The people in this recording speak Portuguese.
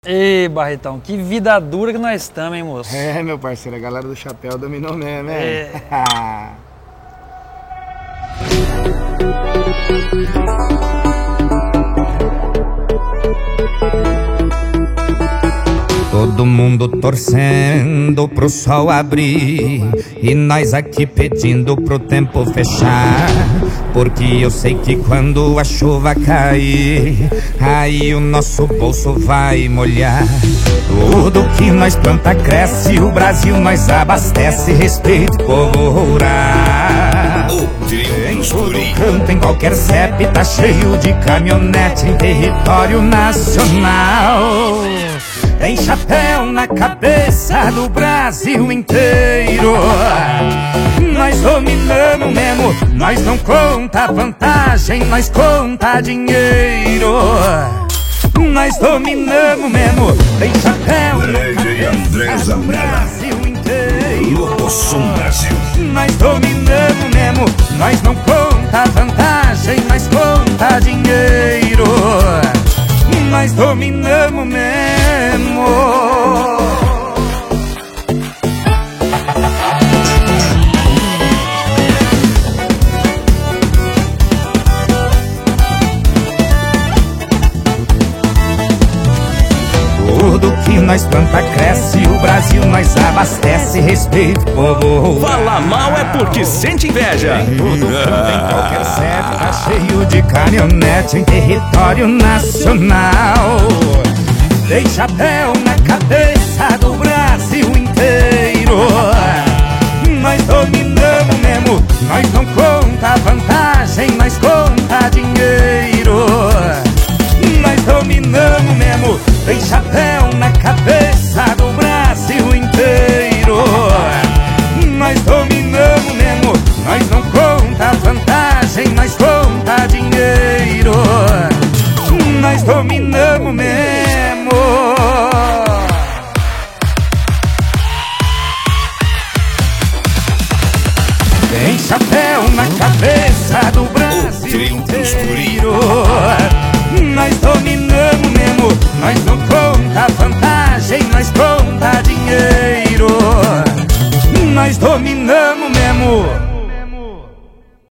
Ei, Barretão, que vida dura que nós estamos, hein, moço? É, meu parceiro, a galera do chapéu dominou mesmo, né? É. Todo mundo torcendo pro sol abrir e nós aqui pedindo pro tempo fechar, porque eu sei que quando a chuva cair, aí o nosso bolso vai molhar. Tudo que nós planta cresce, o Brasil nós abastece. Respeito, povo rural. Em todo canto, em qualquer CEP, tá cheio de caminhonete em território nacional. Tem chapéu na cabeça do Brasil inteiro. Nós dominamos mesmo, nós não conta vantagem, nós conta dinheiro. Nós dominamos mesmo, tem chapéu na cabeça do Brasil inteiro. Lopossum Brasil. Nós dominamos mesmo, nós não conta vantagem, nós conta dinheiro. Nós dominamos mesmo. Tudo que nós planta cresce, o Brasil nós abastece. Respeito, povo. Fala mal é porque sente inveja. Em todo canto, em qualquer CEP, tá cheio de caminhonete em território nacional. Tem chapéu na cabeça do Brasil inteiro. Nós dominamos mesmo, nós não conta vantagem, nós conta dinheiro. Nós dominamos mesmo, tem chapéu na cabeça do Brasil inteiro. Nós dominamos mesmo, nós não conta vantagem, nós conta dinheiro. Nós dominamos mesmo. Tem chapéu na cabeça do Brasil inteiro. Nós dominamos.